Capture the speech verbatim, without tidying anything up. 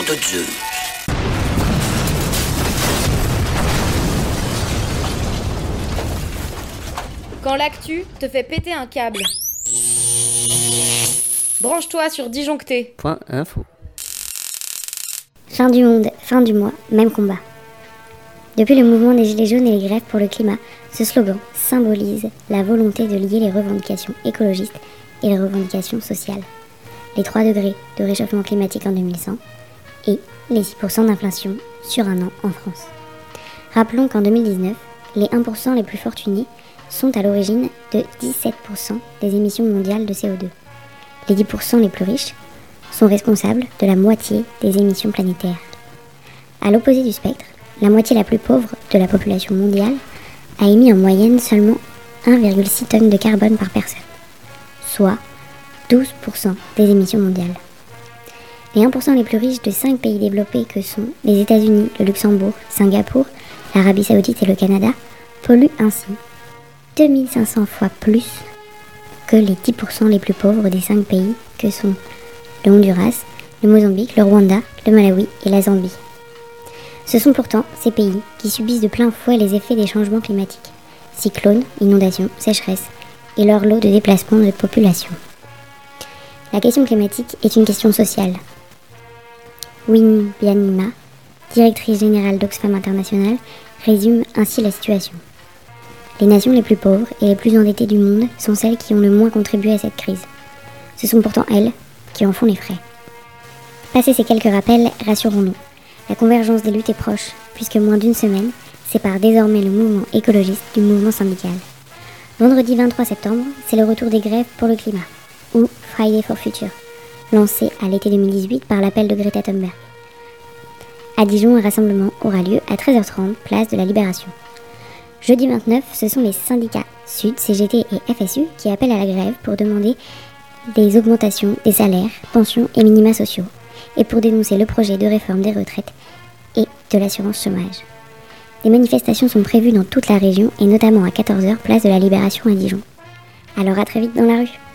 de Dieu. Quand l'actu te fait péter un câble. Branche-toi sur Disjoncté. Point info. Fin du monde, fin du mois, même combat. Depuis le mouvement des Gilets jaunes et les grèves pour le climat, ce slogan symbolise la volonté de lier les revendications écologistes et les revendications sociales. Les trois degrés de réchauffement climatique en deux mille cent et les six pour cent d'inflation sur un an en France. Rappelons qu'en deux mille dix-neuf, les un pour cent les plus fortunés sont à l'origine de dix-sept pour cent des émissions mondiales de C O deux. Les dix pour cent les plus riches sont responsables de la moitié des émissions planétaires. À l'opposé du spectre, la moitié la plus pauvre de la population mondiale a émis en moyenne seulement un virgule six tonnes de carbone par personne, soit douze pour cent des émissions mondiales. Les un pour cent les plus riches de cinq pays développés que sont les États-Unis, le Luxembourg, Singapour, l'Arabie Saoudite et le Canada polluent ainsi deux mille cinq cents fois plus que les dix pour cent les plus pauvres des cinq pays que sont le Honduras, le Mozambique, le Rwanda, le Malawi et la Zambie. Ce sont pourtant ces pays qui subissent de plein fouet les effets des changements climatiques, cyclones, inondations, sécheresses et leur lot de déplacements de population. La question climatique est une question sociale. Winnie Byanyima, directrice générale d'Oxfam International, résume ainsi la situation. Les nations les plus pauvres et les plus endettées du monde sont celles qui ont le moins contribué à cette crise. Ce sont pourtant elles qui en font les frais. Passé ces quelques rappels, rassurons-nous. La convergence des luttes est proche, puisque moins d'une semaine sépare désormais le mouvement écologiste du mouvement syndical. Vendredi vingt-trois septembre, c'est le retour des grèves pour le climat, ou Friday for Future, lancé à l'été deux mille dix-huit par l'appel de Greta Thunberg. À Dijon, un rassemblement aura lieu à treize heures trente, place de la Libération. Jeudi vingt-neuf, ce sont les syndicats Sud, C G T et F S U qui appellent à la grève pour demander des augmentations des salaires, pensions et minima sociaux, et pour dénoncer le projet de réforme des retraites et de l'assurance chômage. Des manifestations sont prévues dans toute la région et notamment à quatorze heures, place de la Libération à Dijon. Alors à très vite dans la rue.